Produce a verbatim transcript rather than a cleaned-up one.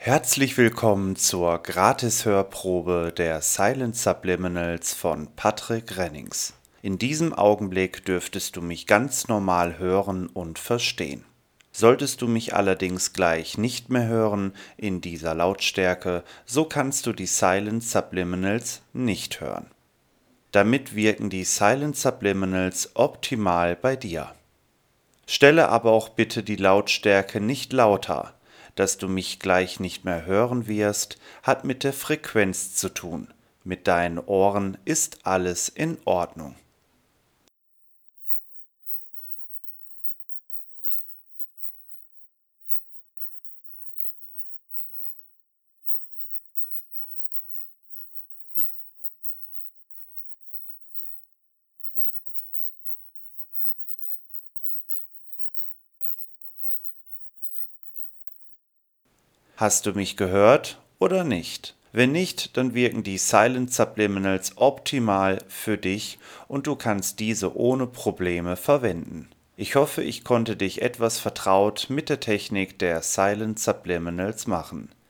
Herzlich willkommen zur Gratis-Hörprobe der Silent Subliminals von Patrick Rennings. In diesem Augenblick dürftest du mich ganz normal hören und verstehen. Solltest du mich allerdings gleich nicht mehr hören in dieser Lautstärke, so kannst du die Silent Subliminals nicht hören. Damit wirken die Silent Subliminals optimal bei dir. Stelle aber auch bitte die Lautstärke nicht lauter. Dass du mich gleich nicht mehr hören wirst, hat mit der Frequenz zu tun. Mit deinen Ohren ist alles in Ordnung. Hast du mich gehört oder nicht? Wenn nicht, dann wirken die Silent Subliminals optimal für dich und du kannst diese ohne Probleme verwenden. Ich hoffe, ich konnte dich etwas vertraut mit der Technik der Silent Subliminals machen.